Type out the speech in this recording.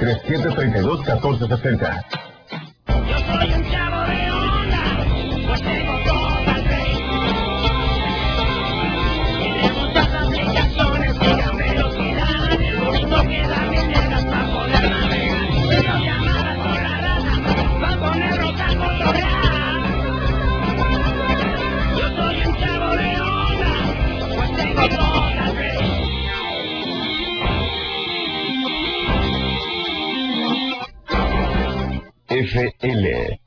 937-32-1460. Yo soy un chavo de onda, pues tengo todo al rey. Tiene muchas aplicaciones y gran velocidad. El único que da billetas para poder navegar. Pero llamadas por la rata, va a ponernos a cotorrear. Yo soy un chavo de onda, pues tengo todo al rey. FL